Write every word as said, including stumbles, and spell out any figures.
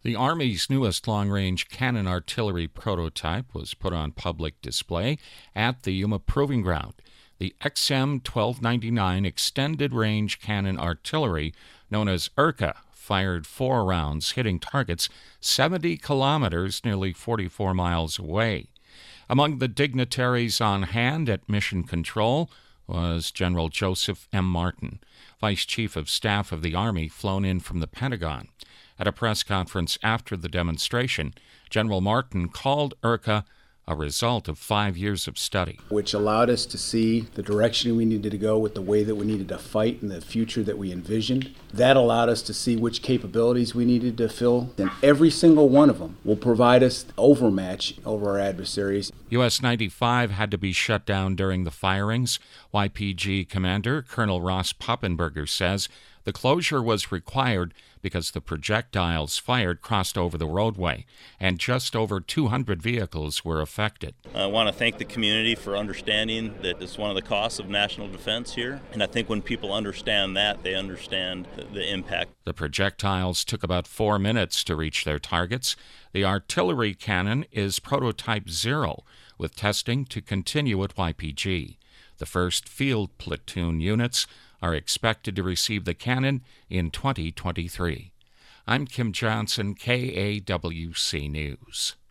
The Army's newest long-range cannon artillery prototype was put on public display at the Yuma Proving Ground. The X M twelve ninety-nine Extended Range Cannon Artillery, known as I R C A, fired four rounds, hitting targets seventy kilometers, nearly forty-four miles away. Among the dignitaries on hand at Mission Control was General Joseph M. Martin, Vice Chief of Staff of the Army, flown in from the Pentagon. At a press conference after the demonstration, General Martin called I R C A a result of five years of study, which allowed us to see the direction we needed to go with the way that we needed to fight in the future that we envisioned. That allowed us to see which capabilities we needed to fill, and every single one of them will provide us overmatch over our adversaries. U S ninety-five had to be shut down during the firings. Y P G Commander Colonel Ross Poppenberger says the closure was required because the projectiles fired crossed over the roadway, and just over two hundred vehicles were affected. I want to thank the community for understanding that it's one of the costs of national defense here, and I think when people understand that, they understand the, the impact. The projectiles took about four minutes to reach their targets. The artillery cannon is prototype zero, with testing to continue at Y P G. The first field platoon units are expected to receive the cannon in twenty twenty-three. I'm Kim Johnson, K A W C News.